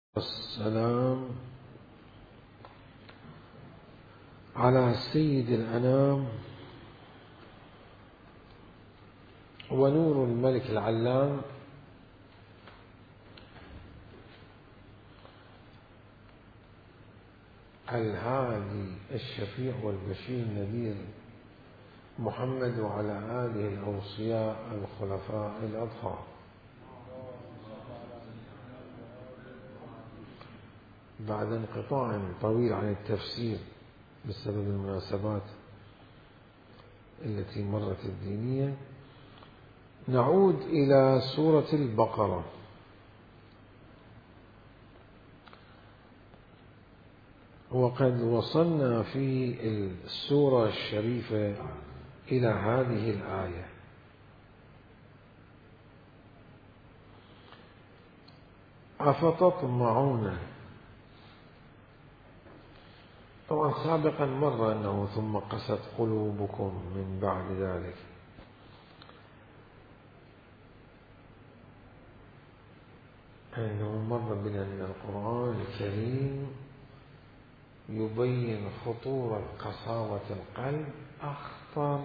والسلام على سيد الأنام ونور الملك العلام الهادي الشفيع والبشير النذير محمد وعلى آله الأوصياء الخلفاء الأطهار. بعد انقطاع طويل عن التفسير بسبب المناسبات التي مرت الدينية، نعود إلى سورة البقرة. وقد وصلنا في السورة الشريفة إلى هذه الآية: أفتطمعون. طبعا سابقا مر أنه ثم قست قلوبكم من بعد ذلك. أنه مر بنا أن القرآن الكريم يبين خطورة قساوة القلب أخطر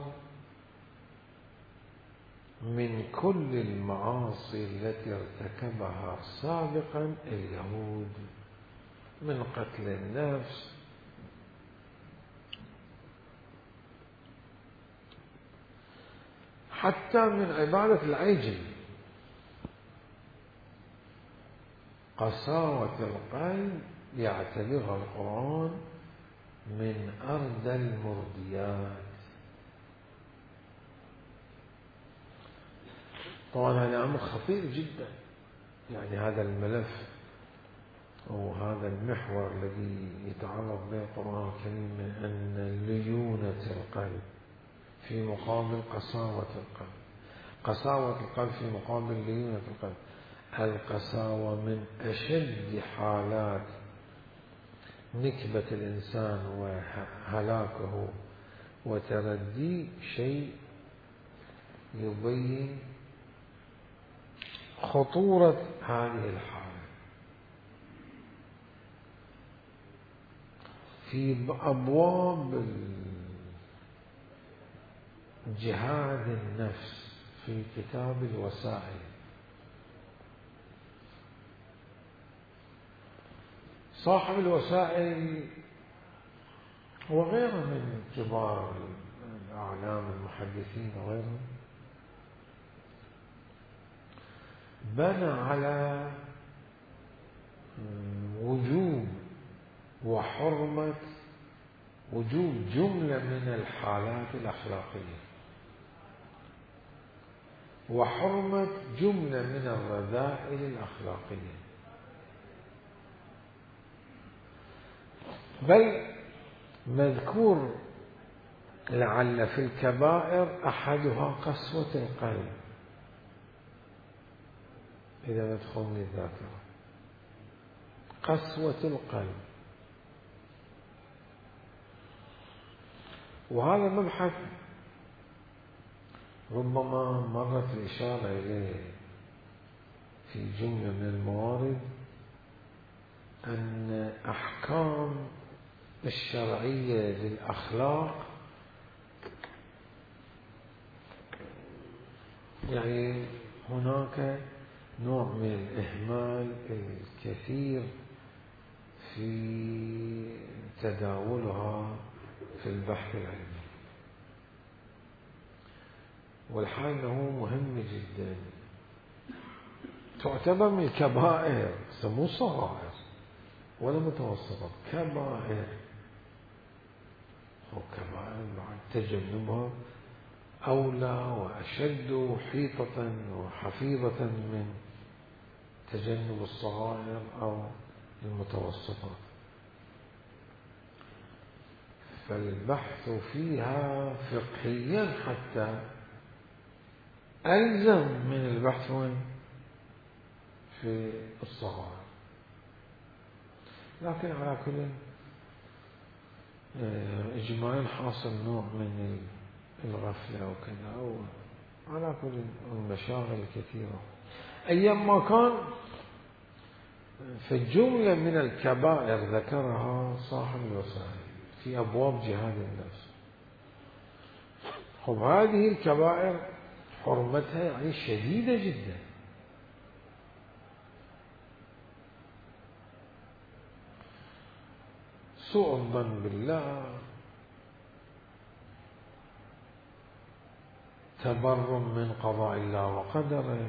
من كل المعاصي التي ارتكبها سابقا اليهود، من قتل النفس حتى من عبادة العجل. قساوة القلب يعتبرها القرآن من أردى المرديات. طبعا هذا أمر خطير جدا، يعني هذا الملف أو هذا المحور الذي يتعرض به القرآن الكريم من أن ليونة القلب في مقابل قساوة القلب، قساوة القلب في مقابل ليونة القلب. القساوة من أشد حالات نكبة الإنسان وهلاكه وترديه، شيء يبين خطورة هذه الحالة. في أبواب جهاد النفس في كتاب الوسائل صاحب الوسائل وغيره من كبار الأعلام المحدثين وغيرهم بنى على وجوب وحرمة وجوب جملة من الحالات الأخلاقية وحرمة جملة من الرذائل الأخلاقية، بل مذكور لعل في الكبائر أحدها قسوة القلب. إذا ندخل من الذاكرة قسوة القلب، وهذا مبحث ربما مرت الإشارة إليه في جملة من الموارد، أن أحكام الشرعية للأخلاق يعني هناك نوع من الإهمال الكثير في تداولها في البحث العلمي، والحال أنه مهم جدا. تعتبر من الكبائر، مو صغائر ولا متوسطة، كبائر. وكبائر بعد تجنبها أولى وأشد حيطة وحفيظة من تجنب الصغائر أو المتوسطات. فالبحث فيها فقهيا حتى ألزم من البحث في الصغائر، لكن على كل إجمالا حاصل نوع من الغفلة وكذا، أو على كل المشاغل الكثيرة. أيام ما كان فالجملة من الكبائر ذكرها صاحب الوسائل في أبواب جهاد النفس. خب هذه الكبائر حرمتها يعني شديدة جدا. سوء الظن بالله، تبرم من قضاء الله وقدره،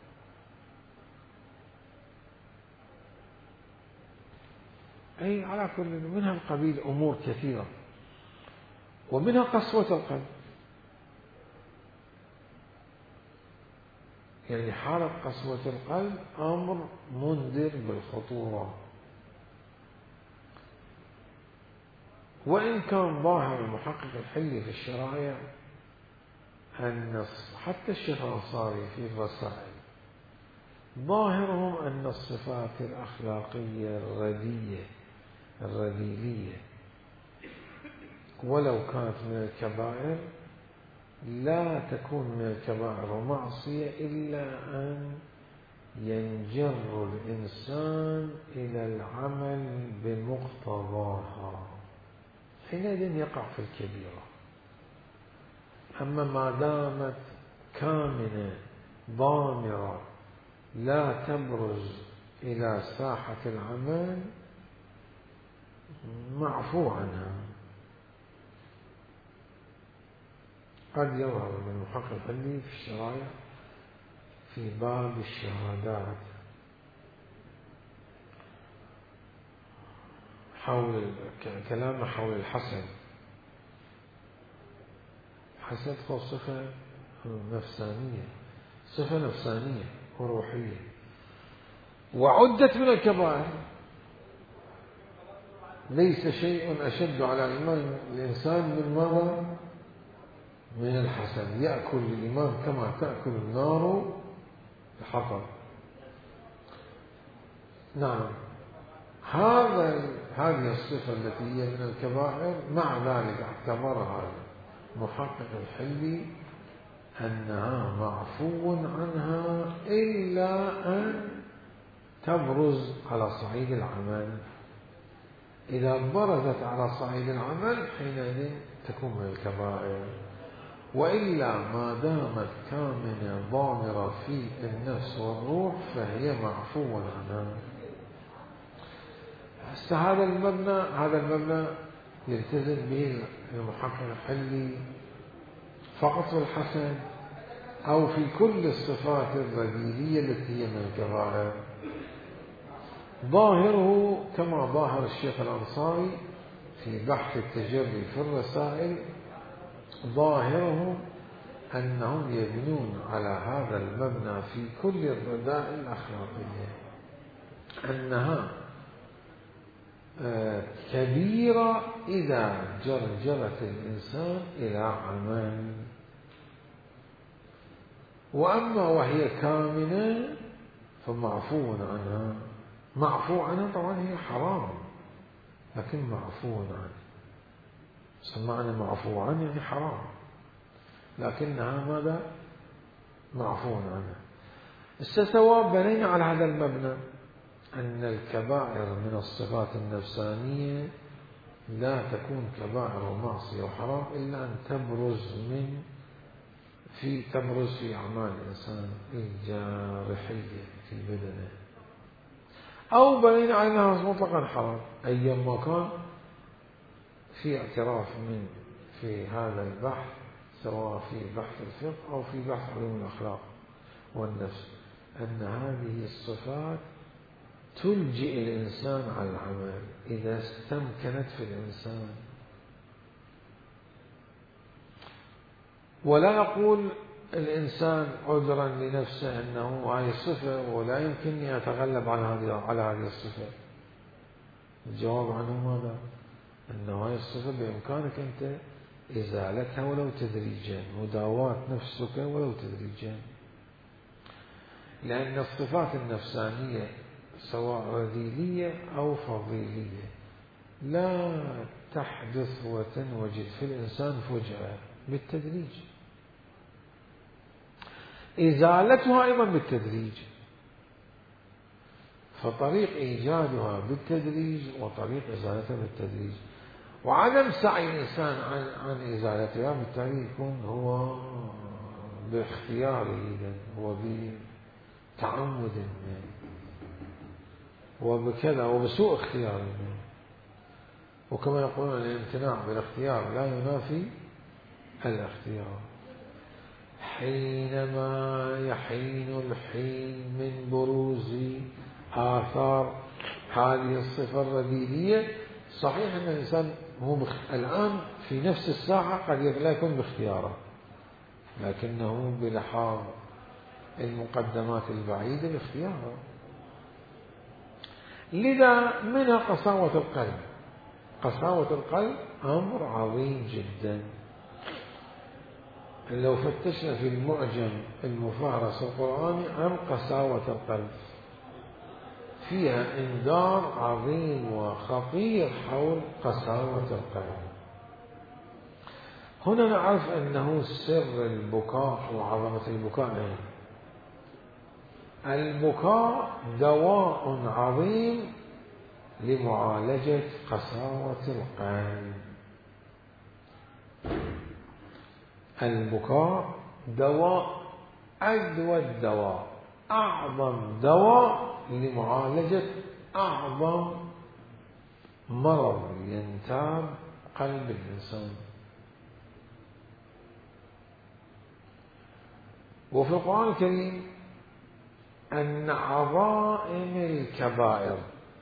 أي على كل منها القبيل أمور كثيرة، ومنها قسوة القلب. يعني حالة قسوة القلب أمر منذر بالخطورة. وإن كان ظاهر المحقق الحلي في الشرائع أن حتى الشيخ الأنصاري في الرسائل ظاهرهم أن الصفات الأخلاقية الرذيلية ولو كانت من الكبائر لا تكون من الكبائر ومعصية إلا أن ينجر الإنسان إلى العمل بمقتضاها، حينئذ يقع في الكبيرة. أما ما دامت كامنة ضامرة لا تبرز إلى ساحة العمل معفو عنها. قد يظهر من المحقق الحلي في الشرائع في باب الشهادات حول كلامه حول الحسد. حسد هو صفة نفسانية، صفة نفسانية وروحية، وعدت من الكبائر. ليس شيء أشد على الإيمان الإنسان من ماذا؟ من الحسد. يأكل الإيمان كما تأكل النار الحطب. نعم، هذه الصفة التي هي من الكبائر، مع ذلك اعتبرها محقق الحلي أنها معفو عنها إلا أن تبرز على صعيد العمل. إذا برزت على صعيد العمل حينئذ تكون من الكبائر، وإلا ما دامت كامنة ضامرة في النفس والروح فهي معفو عنها. هذا المبنى يلتزم به المحقق الحلي فقط في الحسن أو في كل الصفات الرذيلية التي هي من الكبائر. ظاهره كما ظاهر الشيخ الأنصاري في بحث التجري في الرسائل، ظاهرهم أنهم يبنون على هذا المبنى في كل الرذائل الأخلاقية أنها كبيرة إذا جرجرت الإنسان إلى عمل. وأما وهي كامنة فمعفو عنها. معفو عنها طبعا هي حرام، لكن معفو عنها. سمعنا معفو عنها يعني حرام، لكنها ماذا؟ معفو عنها. سواء بنينا على هذا المبنى أن الكبائر من الصفات النفسانية لا تكون كبائر ومعصية وحرام إلا أن تبرز في أعمال الإنسان الجارحية في بدنه، أو بنينا على أنها مطلقا حرام أيما كان. في اعتراف في هذا البحث سواء في بحث الفقه أو في بحث علوم الأخلاق والنفس أن هذه الصفات تلجئ الإنسان على العمل إذا استمكنت في الإنسان. ولا نقول الإنسان عذرا لنفسه أنه هذه الصفة ولا يمكن أن يتغلب على هذه الصفة. الجواب عنه ماذا؟ أنه هذه الصفة بإمكانك أنت إزالتها ولو تدريجا، مداواة نفسك ولو تدريجا، لأن الصفات النفسانية سواء رذيلية أو فضيلية لا تحدث وتنوجد في الإنسان فجأة، بالتدريج. إزالتها أيضا بالتدريج. فطريق إيجادها بالتدريج وطريق إزالتها بالتدريج، وعدم سعي الإنسان عن إزالتها بالتالي يكون هو باختياره، هو بتعمد وبكذا وبسوء اختيار. وكما يقولون الامتناع بالاختيار لا ينافي الاختيار. حينما يحين الحين من بروز آثار هذه الصفة الرذيلية، صحيح أن الإنسان هو الآن في نفس الساعة قد لا يكون باختياره، لكنه بلحاظ المقدمات البعيدة باختياره. لذا منها قساوة القلب. قساوة القلب أمر عظيم جدا. لو فتشنا في المعجم المفهرس القرآني عن قساوة القلب فيها إنذار عظيم وخطير حول قساوة القلب. هنا نعرف أنه سر البكاء وعظمة البكاء. البكاء دواء عظيم لمعالجة قساوة القلب. البكاء دواء، أدوى الدواء، أعظم دواء لمعالجة أعظم مرض ينتاب قلب الإنسان. وفي القرآن الكريم أن عظائم الكبائر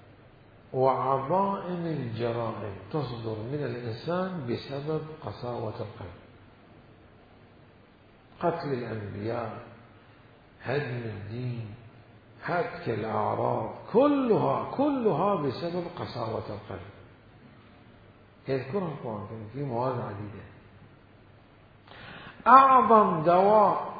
وعظائم الجرائم تصدر من الإنسان بسبب قساوة القلب. قتل الأنبياء، هدم الدين، هتك الأعراض، كلها بسبب قساوة القلب. يذكرها القرآن في مواد عديدة. أعظم دواء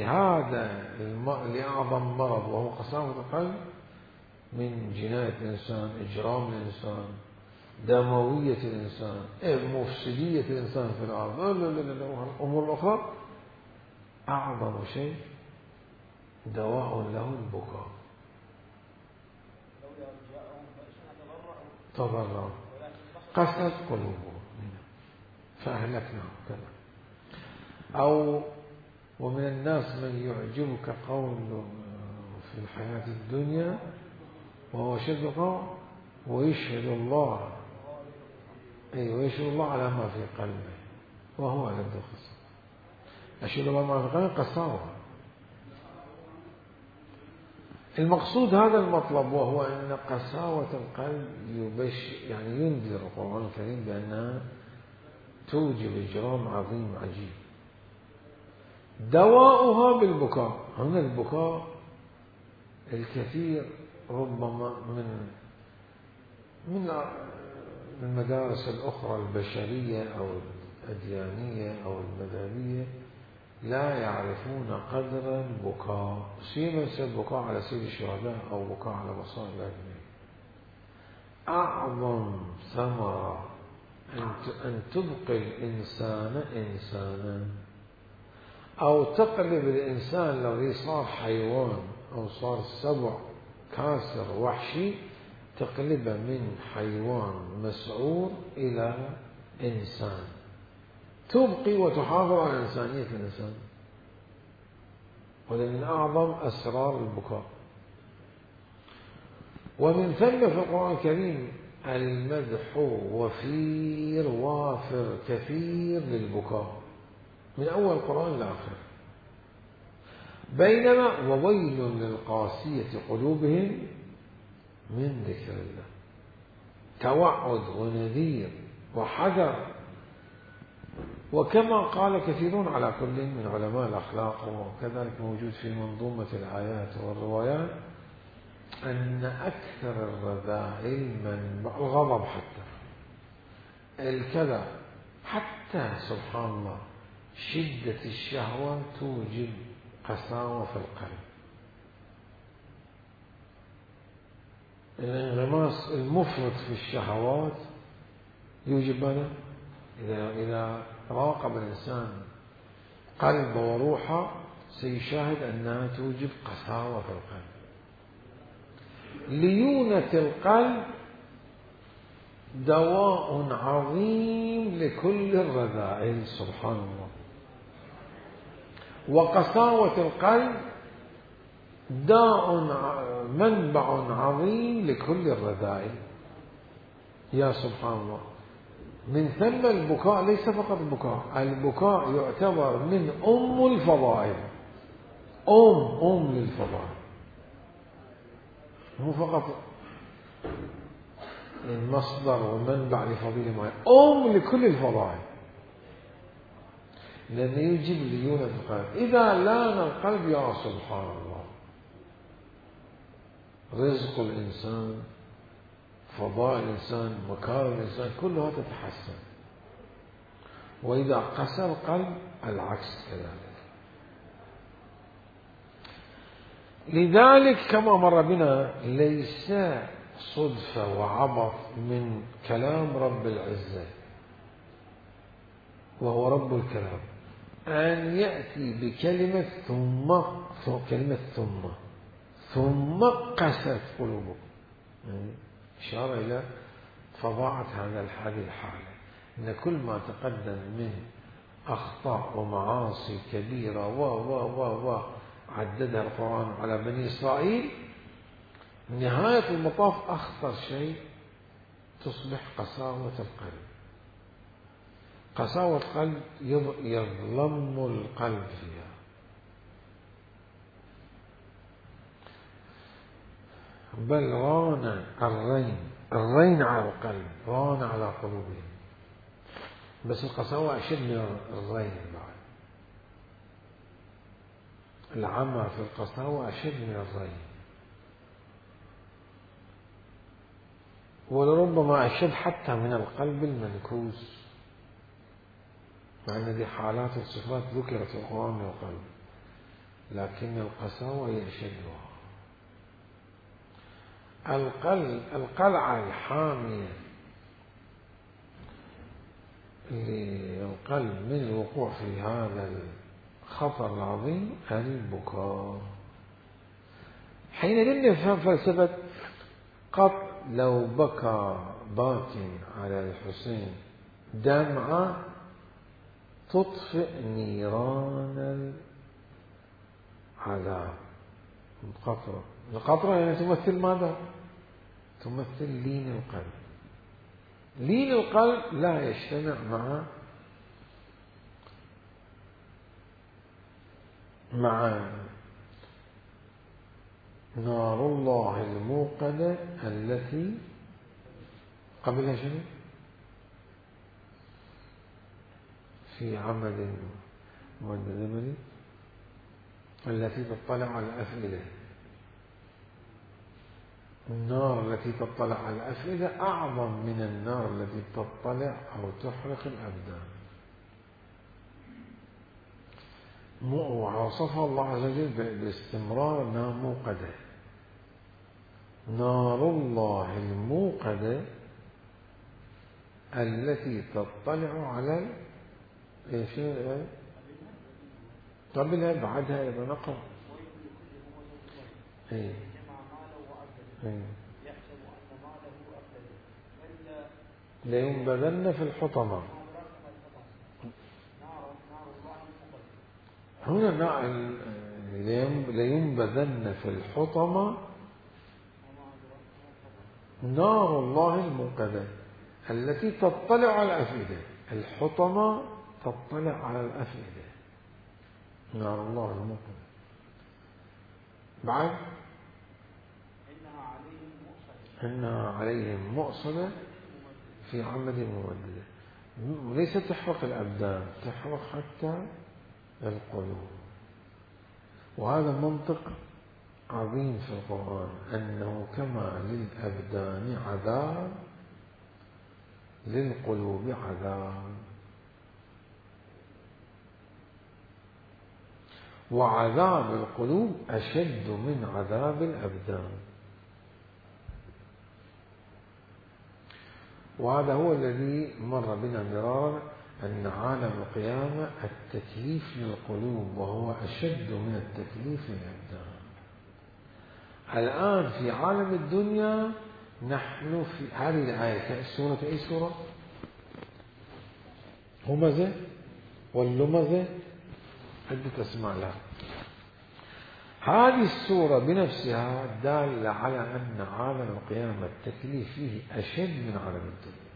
لأعظم مرض وهو قساوة القلب من جناية الإنسان، إجرام الإنسان، دموية الإنسان، مفسدية الإنسان في الأرض، الأمور الأخرى، أعظم شيء دواء له البكاء. تضرعوا قست قلوبهم فأهلكناهم كذا. أو ومن الناس من يعجبك قوله في الحياة الدنيا وهو شد ويشهد الله، ويشهد الله على ما في قلبه وهو ألد الخصام. أشهد الله ما في قلبه قساوة. المقصود هذا المطلب، وهو أن قساوة القلب ينذر القرآن الكريم بأنها توجب إجرام عظيم عجيب. دواؤها بالبكاء. هنا البكاء الكثير ربما من المدارس الأخرى البشرية أو الأديانية أو المذهبية لا يعرفون قدر البكاء، سيما البكاء على سيد الشهداء أو بكاء على مصائب الأجنبي. أعظم ثمرة أن تبقي الإنسان إنسانا، أو تقلب الإنسان لو صار حيوان أو صار سبع كاسر وحشي، تقلبه من حيوان مسعور إلى إنسان، تبقي وتحافظ على إنسانية الإنسان. وهذا من أعظم أسرار البكاء. ومن ثم في القرآن الكريم المدح وفير وافر كثير للبكاء من أول القرآن لآخر. بينما وويل للقاسية قلوبهم من ذكر الله، توعد ونذير وحذر. وكما قال كثيرون على كل من علماء الأخلاق وكذلك موجود في منظومة الآيات والروايات أن أكثر الرذائل من الغضب، حتى الكذا، حتى سبحان الله شدة الشهوة توجب قساوة في القلب. الانغماس المفرط في الشهوات يوجب ماذا؟ إذا راقب الإنسان قلبه وروحه سيشاهد أنها توجب قساوة في القلب. ليونة القلب دواء عظيم لكل الرذائل، سبحان الله. وقساوة القلب داء منبع عظيم لكل الرذائل، يا سبحان الله. من ثم البكاء ليس فقط البكاء، البكاء يعتبر من الفضائل، للفضائل، مو فقط المصدر ومنبع لفضيلة معينة، لكل الفضائل، لأنه يجب ليونة القلب. إذا لان القلب يا سبحان الله رزق الإنسان، فضائل الإنسان، مكارم الإنسان كلها تتحسن. وإذا قسى القلب العكس كذلك. لذلك كما مر بنا ليس صدفة وعبث من كلام رب العزة وهو رب الكلام أن يأتي بكلمة ثم قست قلوبكم، يعني إشارة إلى فظاعة هذه الحالة، إن كل ما تقدم من أخطاء ومعاصي كبيرة و عددها القرآن على بني إسرائيل، نهاية المطاف أخطر شيء تصبح قساوة القلب. قساوة القلب يظلم القلب فيها. بل ران الرين على القلب، ران على قلوبهم. بس القساوة أشد من الرين بعد، العمى في القساوة أشد من الرين، ولربما أشد حتى من القلب المنكوس، مع أن هذه حالات وصفات ذكرت في القرآن من القلب، لكن القساوة هي أشدها. القلعة الحامية للقلب من الوقوع في هذا الخطر العظيم البكاء. حين نفهم فلسفة قط لو بكى باك على الحسين دمعة تطفئ نيران العذاب. القطرة يعني تمثل ماذا؟ تمثل لين القلب. لين القلب لا يجتمع مع نار الله الموقدة التي قبلها شنو؟ في عمد ممدد التي تطلع على الأفئدة. النار التي تطلع على الأفئدة أعظم من النار التي تطلع أو تحرق الأبدان. ووصفها الله عز وجل باستمرار أنها موقدة. نار الله الموقدة التي تطلع على ايش قبلها بعدها إذا نقر لينبذن في الحطمة. هنا لينبذن في الحطمة نار الله الموقدة التي تطلع على الأفئدة. الحطمة تطلع على الأفئدة، نار الله الموقدة. بعد إنها عليهم مؤصدة في عمد ممددة. وليست تحرق الأبدان، تحرق حتى القلوب. وهذا منطق عظيم في القرآن، أنه كما للأبدان عذاب للقلوب عذاب. وعذاب القلوب أشد من عذاب الأبدان. وهذا هو الذي مر بنا مرارا، أن عالم القيامة التكليف للقلوب وهو أشد من التكليف للأبدان. الآن في عالم الدنيا نحن في هذه الآية السورة، أي سورة؟ همزة واللمزة، عدة أسماء لها. هذه السورة بنفسها دالة على أن عالم القيامة التكليف فيه أشد من عالم الدنيا.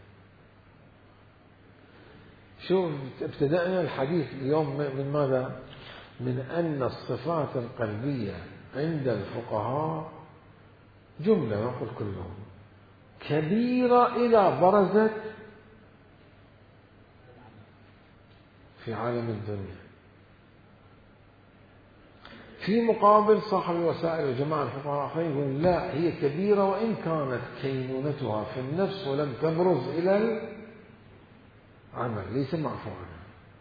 شوف، ابتدأنا الحديث اليوم من ماذا؟ من أن الصفات القلبية عند الفقهاء جملة، نقول كلهم كبيرة إذا برزت في عالم الدنيا. في مقابل صاحب الوسائل وجماعة الفقهاء الآخرين يقول لا، هي كبيرة وإن كانت كينونتها في النفس ولم تبرز إلى العمل، ليس معفو عنها.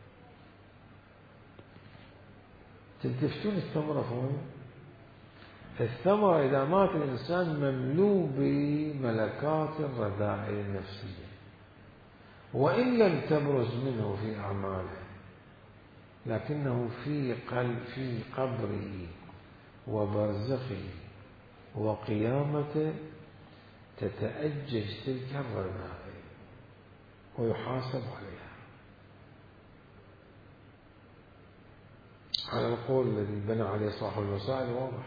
تلتفتون الثمرة فوين؟ الثمرة إذا مات الإنسان مملوء بملكات الرذائل النفسية، وإن لم تبرز منه في أعماله، لكنه في قبره وبرزخه وقيامته تتأجج تلك الرذائل ويحاسب عليها، على القول الذي بنى عليه صاحب الوسائل واضح: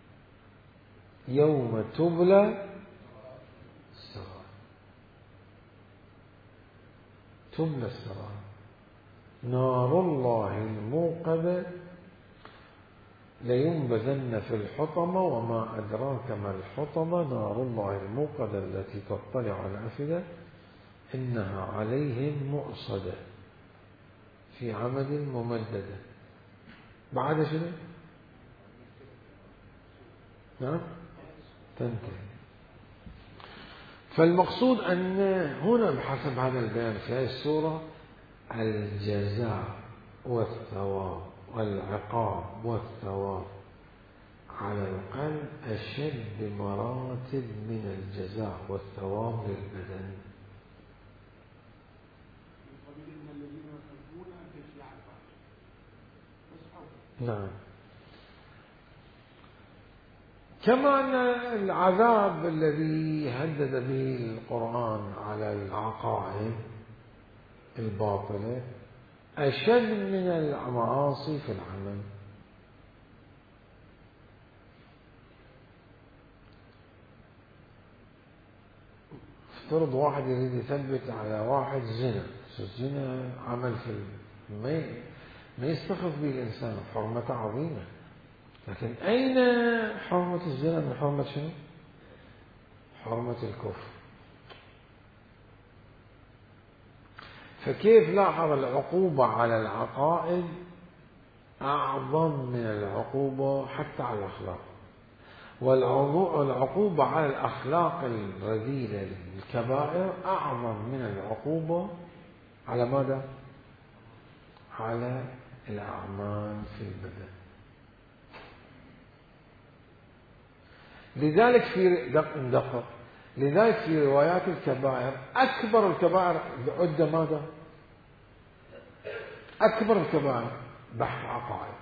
يوم تبلى السرائر. تبلى السرائر، نار الله الموقدة لينبذن في الحطمة وما أدراك ما الحطمة، نار الله الموقدة التي تطلع على الأفئدة إنها عليهم مؤصدة في عمد ممددة. بعد شنو؟ نعم، تنتهي. فالمقصود أن هنا بحسب هذا البيان في هذه السورة الجزاء والثواب والعقاب والثواب على القلب أشد بمراتب من الجزاء والثواب للبدن. نعم، كما أن العذاب الذي هدد به القرآن على العقائد الباطلة أشد من المعاصي في العمل. افترض واحد يريد يثبت على واحد زنا، الزنا عمل ما يستخف به الإنسان، حرمته عظيمة، لكن أين حرمة الزنا من حرمة شنو؟ حرمة الكفر. فكيف لاحظ العقوبة على العقائد أعظم من العقوبة حتى على الأخلاق، والعقوبة على الأخلاق الرذيلة الكبائر أعظم من العقوبة على ماذا؟ على الأعمال في البدن. لذلك في روايات الكبائر أكبر الكبائر عد ماذا؟ أكبر الكبائر بحث عقائد،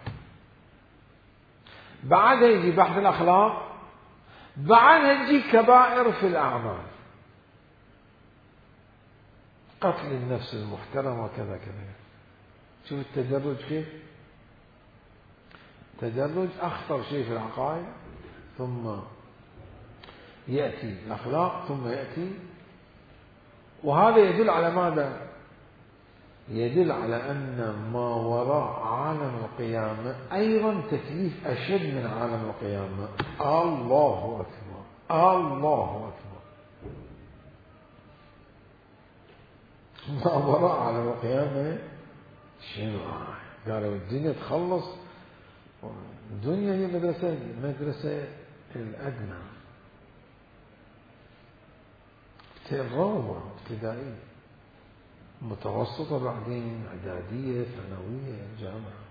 بعدها يجي بحث الأخلاق، بعدها يجي كبائر في الأعمال، قتل النفس المحترمة وكذا كذا. شوف التدرج كيف؟ تدرج أخطر شيء في العقائد، ثم يأتي الأخلاق، ثم يأتي. وهذا يدل على ماذا؟ يدل على أن ما وراء عالم القيامة أيضا تكليف أشد من عالم القيامة. الله أكبر، الله أكبر. ما وراء عالم القيامة شنو؟ قالوا الدنيا تخلص، الدنيا هي مدرسة الأدنى، الروضة ابتدائية، متوسطة، بعدين إعدادية، ثانوية، جامعة.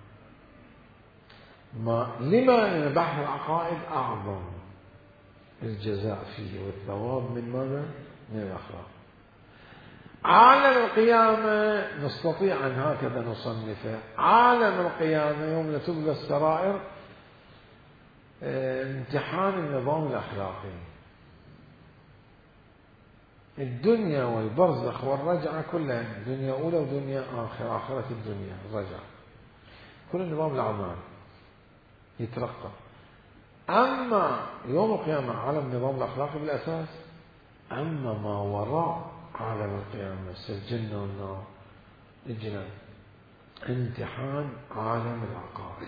لما بحث العقائد أعظم الجزاء فيه والثواب من ماذا؟ من الأخلاق. عالم القيامة نستطيع أن هكذا نصنفه: عالم القيامة يوم تبلى السرائر امتحان النظام الأخلاقي. الدنيا والبرزخ والرجعة كلها دنيا أولى ودنيا آخرة، آخرة الدنيا الرجعة، كل النظام الأعمال يترقى. أما يوم القيامة عالم النظام الأخلاقي بالأساس، أما ما وراء عالم القيامة الجنة والنار الجنان امتحان عالم العقائد.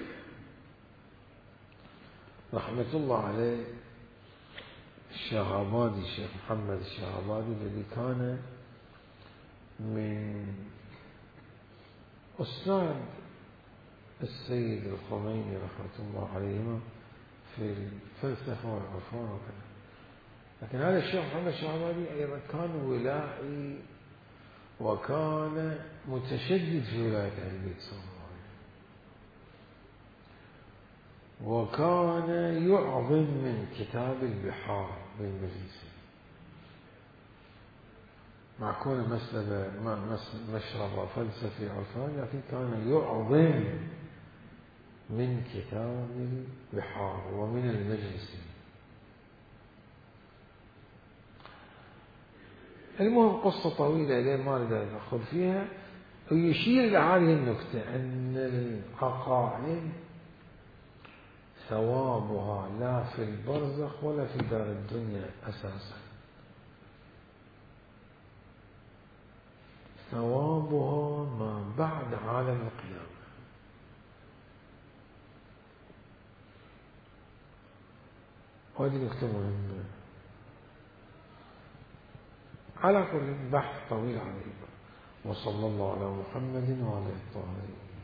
رحمة الله عليه الشهابادي، الشيخ محمد الشهابادي، الذي كان من أستاذ السيد الخميني رحمة الله عليهما في الفلسفة والعرفان وكذا. لكن هذا الشيخ محمد الشهابادي أيضا كان ولائي، وكان متشدد في ولاية أهل البيت صلى الله عليه وسلم، وكان يعظم من كتاب البحار بالمجلسي، مع كونه مشرب فلسفي عرفان، لكن كان يعظم من كتاب البحار ومن المجلسي. المهم قصة طويلة لين ما نقدر ندخل فيها، ويشير إلى هذه النكتة أن العقائد ثوابها لا في البرزخ ولا في دار الدنيا أساسا، ثوابها ما بعد عالم القيامة. وهذه نكتة مهمة. على كل بحث طويل عليه. وصلى الله على محمد وعلى آله الطاهرين.